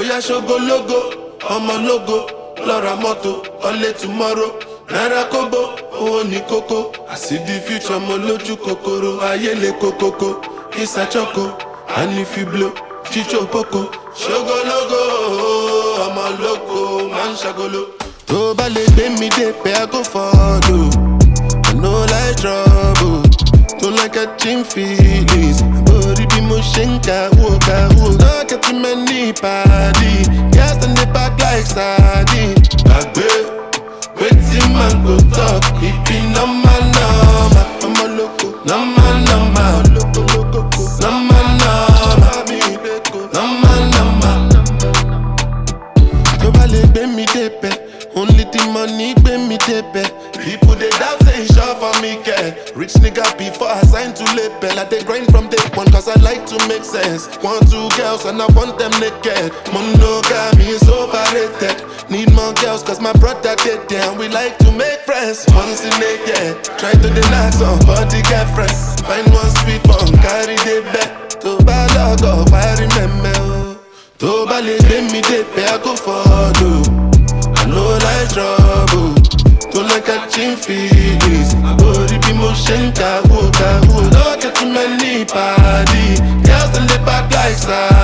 Oya ṣogo logo, ọmọ logo, lọ́ra mọ́tò, ọlé tomorrow. Naira kobo, owó ní kókó. I see the future, mo lójú kòkòrò. Ayé le kókókó, Isa choco. And if you blow, chicho poco. Ṣogo logo, ọmọ logo, man ṣagolo. Tó bá lè gbé mi dé pé I go follow. I no like trouble. Don't like catching feelings. Body be mo ṣe ń kàwó. No getting many party. Girls in the back like sardine. Gbàgbé, wetin man go talk. It be normal. Ọmọ loco, normal. Tó bá lè gbé mi débẹ̀, only the money gbé mi débẹ̀. People they doubt say it's sure for me, care. Rich nigga before I sign to label. I dey grind from day one cause I like to make sense. 1, 2 girls and I want them naked. Monogamy is overrated. Need more girls cause my brother dead there. We like to make friends once in a year. Try to deny somebody get friends. Find one sweet one, carry the bed. Tó bá lọ́gọ̀ wá remember o. Tó bá lè gbé mi débẹ̀ I go follow. I no like trouble. Don't like catching feelings. Body be mo ṣe ń kàwó. No get too many party. Girls in the back like sardine.